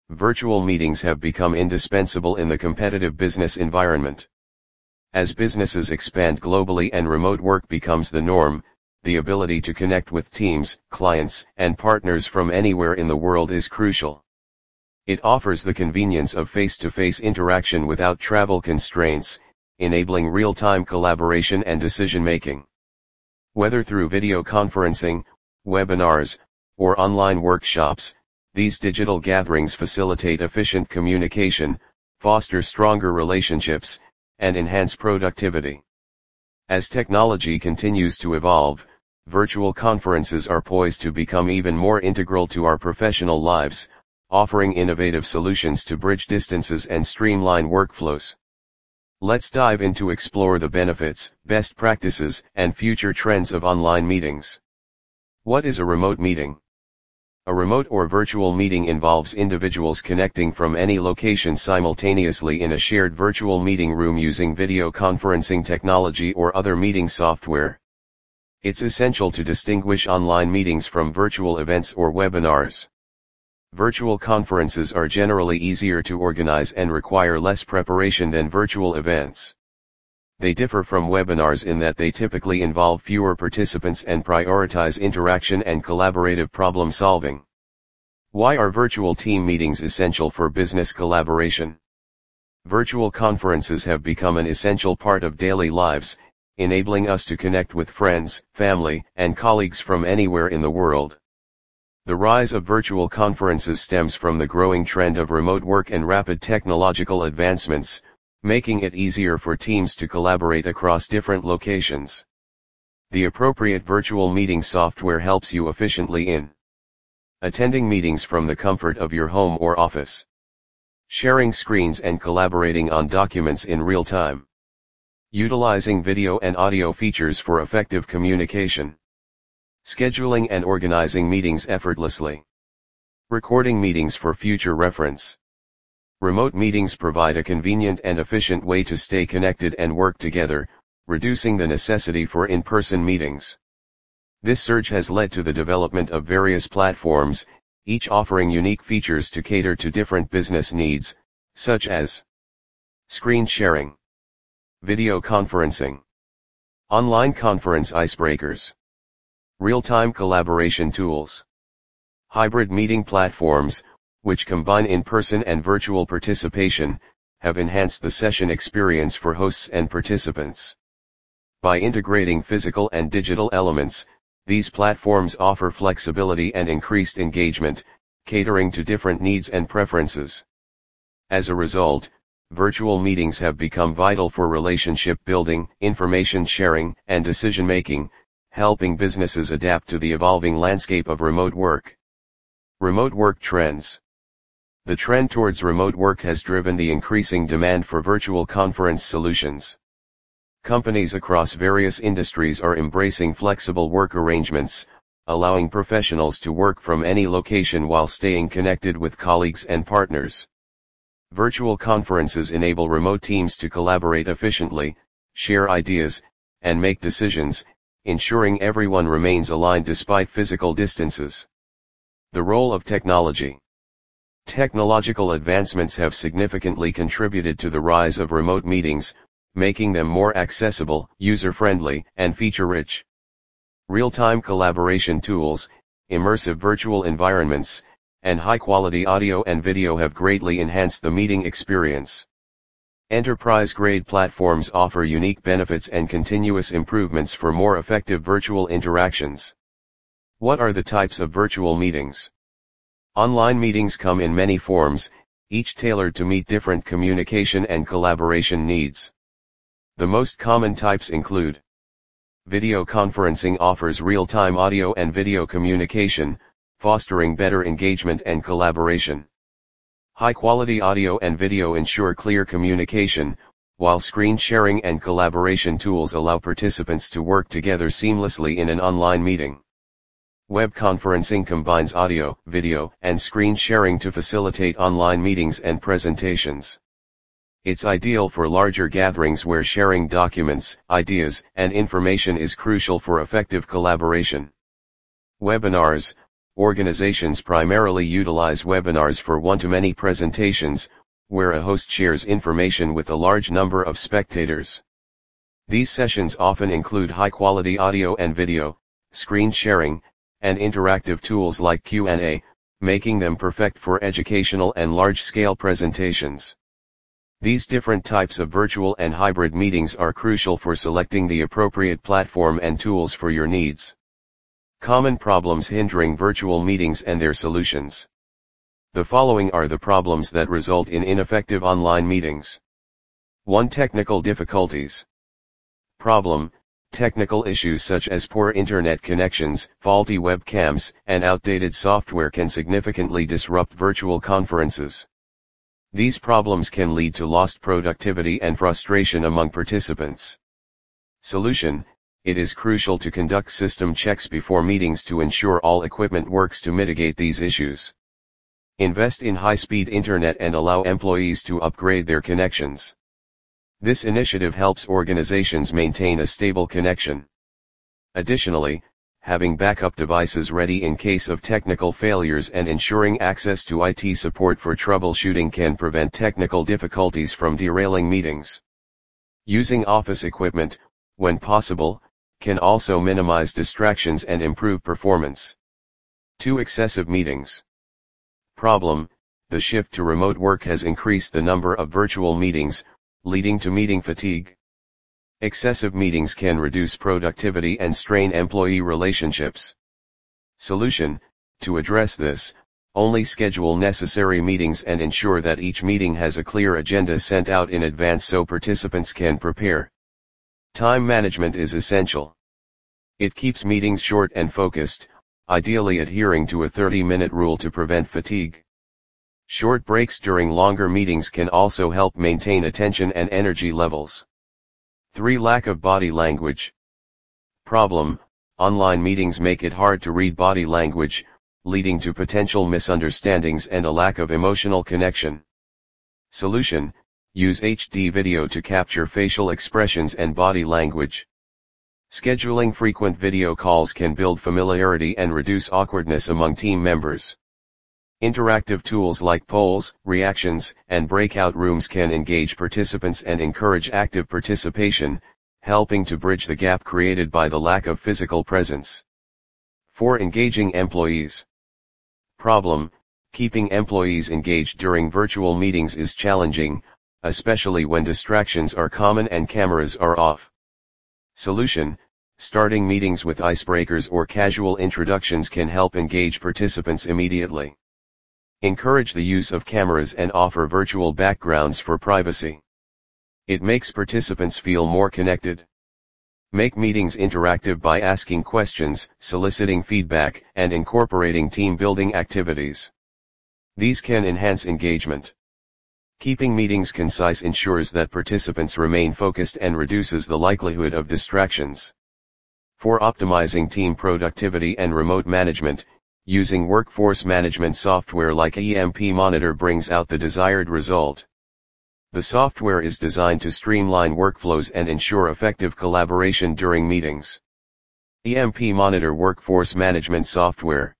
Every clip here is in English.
virtual meetings have become indispensable in the competitive business environment. As businesses expand globally and remote work becomes the norm, the ability to connect with teams, clients, and partners from anywhere in the world is crucial. It offers the convenience of face-to-face interaction without travel constraints, enabling real-time collaboration and decision-making. Whether through video conferencing, webinars, or online workshops, these digital gatherings facilitate efficient communication, foster stronger relationships, and enhance productivity. As technology continues to evolve, virtual conferences are poised to become even more integral to our professional lives, offering innovative solutions to bridge distances and streamline workflows. Let's dive in to explore the benefits, best practices, and future trends of online meetings. What is a remote meeting? A remote or virtual meeting involves individuals connecting from any location simultaneously in a shared virtual meeting room using video conferencing technology or other meeting software. It's essential to distinguish online meetings from virtual events or webinars. Virtual conferences are generally easier to organize and require less preparation than virtual events. They differ from webinars in that they typically involve fewer participants and prioritize interaction and collaborative problem solving. Why are virtual team meetings essential for business collaboration? Virtual conferences have become an essential part of daily lives, enabling us to connect with friends, family, and colleagues from anywhere in the world. The rise of virtual conferences stems from the growing trend of remote work and rapid technological advancements, making it easier for teams to collaborate across different locations. The appropriate virtual meeting software helps you efficiently in attending meetings from the comfort of your home or office, sharing screens and collaborating on documents in real time, utilizing video and audio features for effective communication, scheduling and organizing meetings effortlessly, recording meetings for future reference. Remote meetings provide a convenient and efficient way to stay connected and work together, reducing the necessity for in-person meetings. This surge has led to the development of various platforms, each offering unique features to cater to different business needs, such as screen sharing, video conferencing, online conference icebreakers, real-time collaboration tools, hybrid meeting platforms, which combine in-person and virtual participation, have enhanced the session experience for hosts and participants. By integrating physical and digital elements, these platforms offer flexibility and increased engagement, catering to different needs and preferences. As a result, virtual meetings have become vital for relationship building, information sharing, and decision-making, helping businesses adapt to the evolving landscape of remote work. Remote work trends. The trend towards remote work has driven the increasing demand for virtual conference solutions. Companies across various industries are embracing flexible work arrangements, allowing professionals to work from any location while staying connected with colleagues and partners. Virtual conferences enable remote teams to collaborate efficiently, share ideas, and make decisions, ensuring everyone remains aligned despite physical distances. The role of technology. Technological advancements have significantly contributed to the rise of remote meetings, making them more accessible, user-friendly, and feature-rich. Real-time collaboration tools, immersive virtual environments, and high-quality audio and video have greatly enhanced the meeting experience. Enterprise-grade platforms offer unique benefits and continuous improvements for more effective virtual interactions. What are the types of virtual meetings? Online meetings come in many forms, each tailored to meet different communication and collaboration needs. The most common types include: video conferencing offers real-time audio and video communication, fostering better engagement and collaboration. High-quality audio and video ensure clear communication, while screen sharing and collaboration tools allow participants to work together seamlessly in an online meeting. Web conferencing combines audio, video, and screen sharing to facilitate online meetings and presentations. It's ideal for larger gatherings where sharing documents, ideas, and information is crucial for effective collaboration. Webinars, Organizations primarily utilize webinars for one-to-many presentations, where a host shares information with a large number of spectators. These sessions often include high-quality audio and video, screen sharing, and interactive tools like Q&A, making them perfect for educational and large-scale presentations. These different types of virtual and hybrid meetings are crucial for selecting the appropriate platform and tools for your needs. Common problems hindering virtual meetings and their solutions. The following are the problems that result in ineffective online meetings. 1. Technical difficulties. Problem: technical issues such as poor internet connections, faulty webcams, and outdated software can significantly disrupt virtual conferences. These problems can lead to lost productivity and frustration among participants. Solution: it is crucial to conduct system checks before meetings to ensure all equipment works to mitigate these issues. Invest in high-speed internet and allow employees to upgrade their connections. This initiative helps organizations maintain a stable connection. Additionally, having backup devices ready in case of technical failures and ensuring access to IT support for troubleshooting can prevent technical difficulties from derailing meetings. Using office equipment, when possible, can also minimize distractions and improve performance. 2. Excessive meetings. Problem: the shift to remote work has increased the number of virtual meetings, leading to meeting fatigue. Excessive meetings can reduce productivity and strain employee relationships. Solution: to address this, only schedule necessary meetings and ensure that each meeting has a clear agenda sent out in advance so participants can prepare. Time management is essential. It keeps meetings short and focused, ideally adhering to a 30-minute rule to prevent fatigue. Short breaks during longer meetings can also help maintain attention and energy levels. 3. Lack of body language. Problem: online meetings make it hard to read body language, leading to potential misunderstandings and a lack of emotional connection. Solution: use HD video to capture facial expressions and body language. Scheduling frequent video calls can build familiarity and reduce awkwardness among team members. Interactive tools like polls, reactions, and breakout rooms can engage participants and encourage active participation, helping to bridge the gap created by the lack of physical presence. 4. Engaging employees. Problem: keeping employees engaged during virtual meetings is challenging, especially when distractions are common and cameras are off. Solution: starting meetings with icebreakers or casual introductions can help engage participants immediately. Encourage the use of cameras and offer virtual backgrounds for privacy. It makes participants feel more connected. Make meetings interactive by asking questions, soliciting feedback, and incorporating team-building activities. These can enhance engagement. Keeping meetings concise ensures that participants remain focused and reduces the likelihood of distractions. For optimizing team productivity and remote management, using workforce management software like EMP Monitor brings out the desired result. The software is designed to streamline workflows and ensure effective collaboration during meetings. EMP Monitor Workforce Management Software.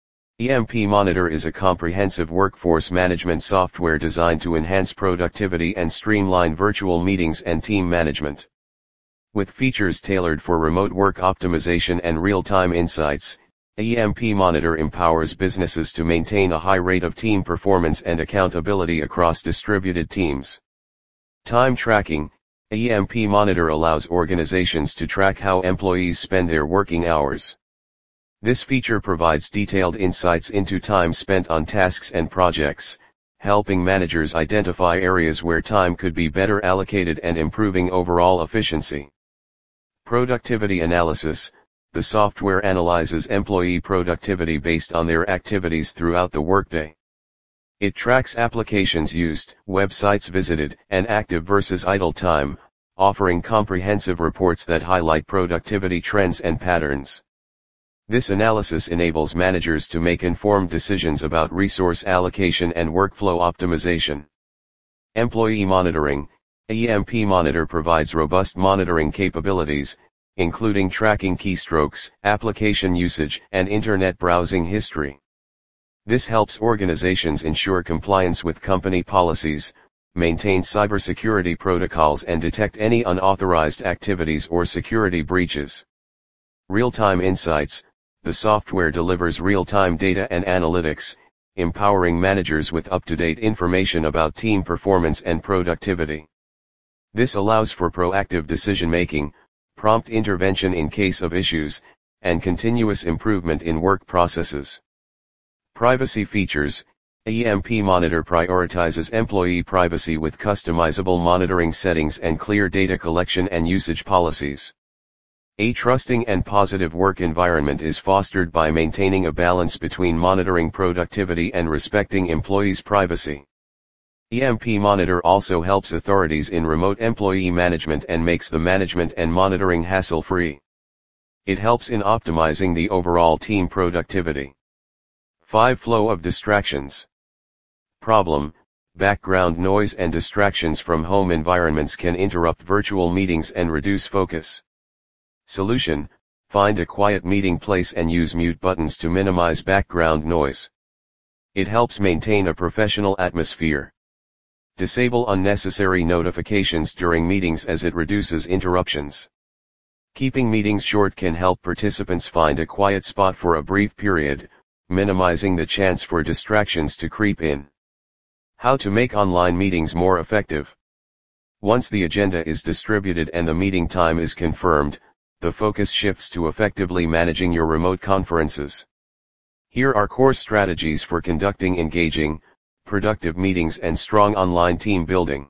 EMP Monitor is a comprehensive workforce management software designed to enhance productivity and streamline virtual meetings and team management. With features tailored for remote work optimization and real-time insights, EMP Monitor empowers businesses to maintain a high rate of team performance and accountability across distributed teams. Time tracking. EMP Monitor allows organizations to track how employees spend their working hours. This feature provides detailed insights into time spent on tasks and projects, helping managers identify areas where time could be better allocated and improving overall efficiency. Productivity analysis. The software analyzes employee productivity based on their activities throughout the workday. It tracks applications used, websites visited, and active versus idle time, offering comprehensive reports that highlight productivity trends and patterns. This analysis enables managers to make informed decisions about resource allocation and workflow optimization. Employee monitoring. EMP Monitor provides robust monitoring capabilities, including tracking keystrokes, application usage, and internet browsing history. This helps organizations ensure compliance with company policies, maintain cybersecurity protocols, and detect any unauthorized activities or security breaches. Real-time insights: the software delivers real-time data and analytics, empowering managers with up-to-date information about team performance and productivity. This allows for proactive decision-making, prompt intervention in case of issues, and continuous improvement in work processes. Privacy features: EMP Monitor prioritizes employee privacy with customizable monitoring settings and clear data collection and usage policies. A trusting and positive work environment is fostered by maintaining a balance between monitoring productivity and respecting employees' privacy. EMP Monitor also helps authorities in remote employee management and makes the management and monitoring hassle-free. It helps in optimizing the overall team productivity. 5. Flow of distractions. Problem: background noise and distractions from home environments can interrupt virtual meetings and reduce focus. Solution: find a quiet meeting place and use mute buttons to minimize background noise. It helps maintain a professional atmosphere. Disable unnecessary notifications during meetings as it reduces interruptions. Keeping meetings short can help participants find a quiet spot for a brief period, minimizing the chance for distractions to creep in. How to make online meetings more effective. Once the agenda is distributed and the meeting time is confirmed, the focus shifts to effectively managing your remote conferences. Here are core strategies for conducting engaging, productive meetings and strong online team building.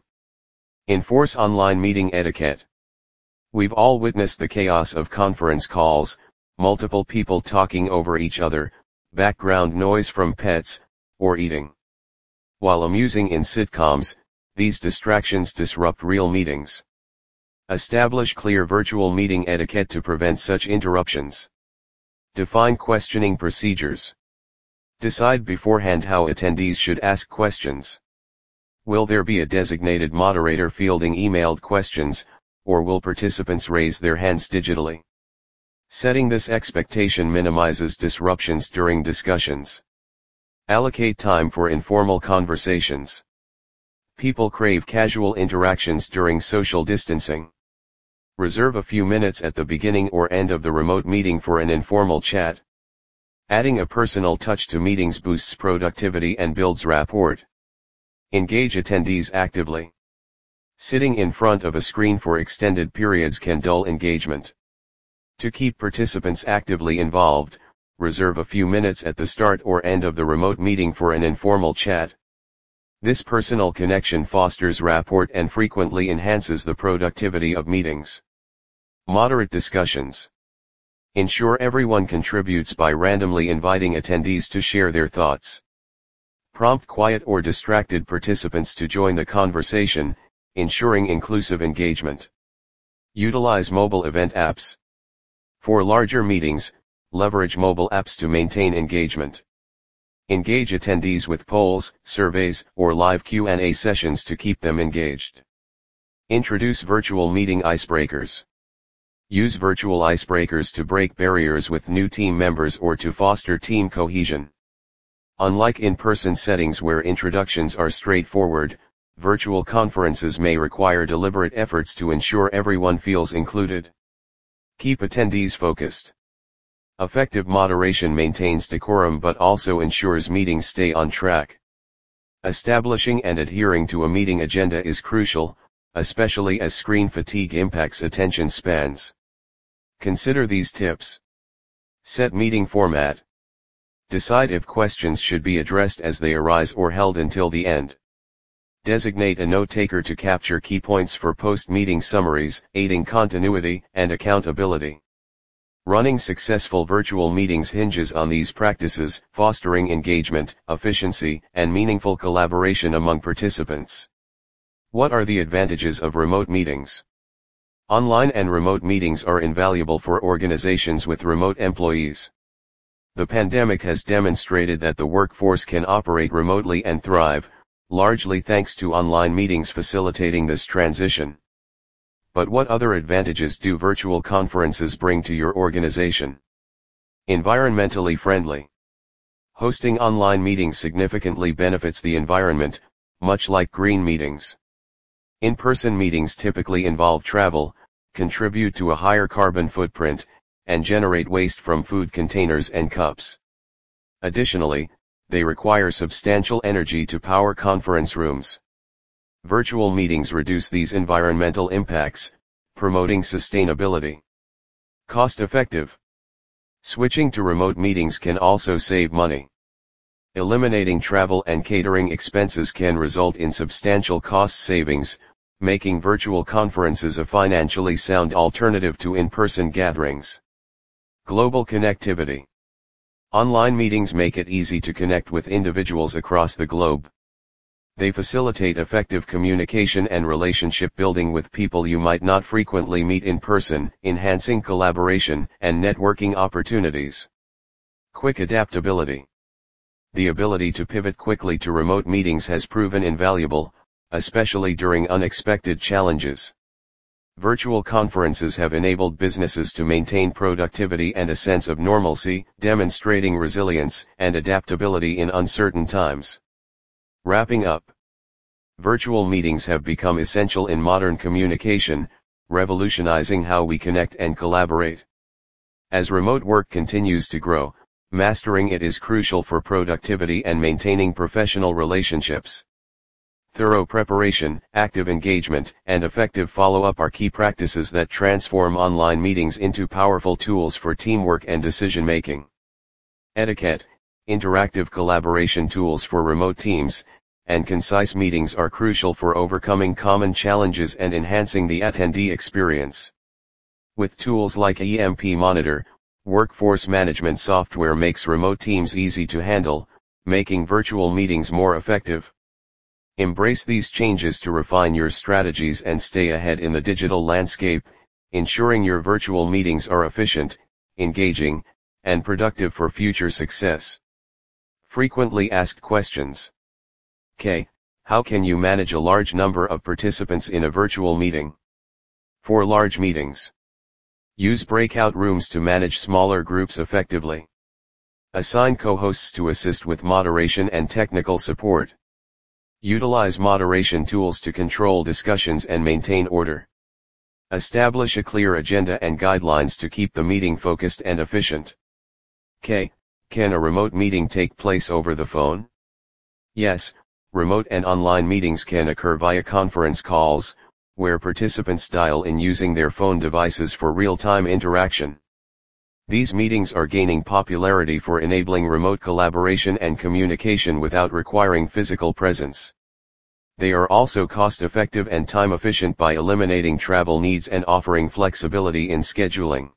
Enforce online meeting etiquette. We've all witnessed the chaos of conference calls, multiple people talking over each other, background noise from pets, or eating. While amusing in sitcoms, these distractions disrupt real meetings. Establish clear virtual meeting etiquette to prevent such interruptions. Define questioning procedures. Decide beforehand how attendees should ask questions. Will there be a designated moderator fielding emailed questions, or will participants raise their hands digitally? Setting this expectation minimizes disruptions during discussions. Allocate time for informal conversations. People crave casual interactions during social distancing. Reserve a few minutes at the beginning or end of the remote meeting for an informal chat. Adding a personal touch to meetings boosts productivity and builds rapport. Engage attendees actively. Sitting in front of a screen for extended periods can dull engagement. To keep participants actively involved, reserve a few minutes at the start or end of the remote meeting for an informal chat. This personal connection fosters rapport and frequently enhances the productivity of meetings. Moderate discussions. Ensure everyone contributes by randomly inviting attendees to share their thoughts. Prompt quiet or distracted participants to join the conversation, ensuring inclusive engagement. Utilize mobile event apps. For larger meetings, leverage mobile apps to maintain engagement. Engage attendees with polls, surveys, or live Q&A sessions to keep them engaged. Introduce virtual meeting icebreakers. Use virtual icebreakers to break barriers with new team members or to foster team cohesion. Unlike in-person settings where introductions are straightforward, virtual conferences may require deliberate efforts to ensure everyone feels included. Keep attendees focused. Effective moderation maintains decorum but also ensures meetings stay on track. Establishing and adhering to a meeting agenda is crucial, especially as screen fatigue impacts attention spans. Consider these tips. Set meeting format. Decide if questions should be addressed as they arise or held until the end. Designate a note-taker to capture key points for post-meeting summaries, aiding continuity and accountability. Running successful virtual meetings hinges on these practices, fostering engagement, efficiency, and meaningful collaboration among participants. What are the advantages of remote meetings? Online and remote meetings are invaluable for organizations with remote employees. The pandemic has demonstrated that the workforce can operate remotely and thrive, largely thanks to online meetings facilitating this transition. But what other advantages do virtual conferences bring to your organization? Environmentally friendly. Hosting online meetings significantly benefits the environment, much like green meetings. In-person meetings typically involve travel, contribute to a higher carbon footprint, and generate waste from food containers and cups. Additionally, they require substantial energy to power conference rooms. Virtual meetings reduce these environmental impacts, promoting sustainability. Cost-effective. Switching to remote meetings can also save money. Eliminating travel and catering expenses can result in substantial cost savings, making virtual conferences a financially sound alternative to in-person gatherings. Global connectivity. Online meetings make it easy to connect with individuals across the globe. They facilitate effective communication and relationship building with people you might not frequently meet in person, enhancing collaboration and networking opportunities. Quick adaptability. The ability to pivot quickly to remote meetings has proven invaluable, especially during unexpected challenges. Virtual conferences have enabled businesses to maintain productivity and a sense of normalcy, demonstrating resilience and adaptability in uncertain times. Wrapping up. Virtual meetings have become essential in modern communication, revolutionizing how we connect and collaborate. As remote work continues to grow, mastering it is crucial for productivity and maintaining professional relationships. Thorough preparation, active engagement, and effective follow-up are key practices that transform online meetings into powerful tools for teamwork and decision-making. Etiquette, interactive collaboration tools for remote teams, and concise meetings are crucial for overcoming common challenges and enhancing the attendee experience. With tools like EMP Monitor, workforce management software makes remote teams easy to handle, making virtual meetings more effective. Embrace these changes to refine your strategies and stay ahead in the digital landscape, ensuring your virtual meetings are efficient, engaging, and productive for future success. Frequently asked questions. K. How can you manage a large number of participants in a virtual meeting? For large meetings, use breakout rooms to manage smaller groups effectively. Assign co-hosts to assist with moderation and technical support. Utilize moderation tools to control discussions and maintain order. Establish a clear agenda and guidelines to keep the meeting focused and efficient. K. Can a remote meeting take place over the phone? Yes, remote and online meetings can occur via conference calls, where participants dial in using their phone devices for real-time interaction. These meetings are gaining popularity for enabling remote collaboration and communication without requiring physical presence. They are also cost-effective and time-efficient by eliminating travel needs and offering flexibility in scheduling.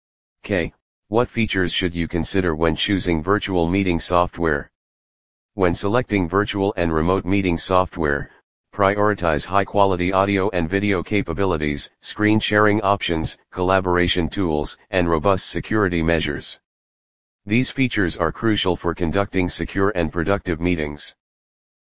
K. What features should you consider when choosing virtual meeting software? When selecting virtual and remote meeting software, prioritize high-quality audio and video capabilities, screen sharing options, collaboration tools, and robust security measures. These features are crucial for conducting secure and productive meetings.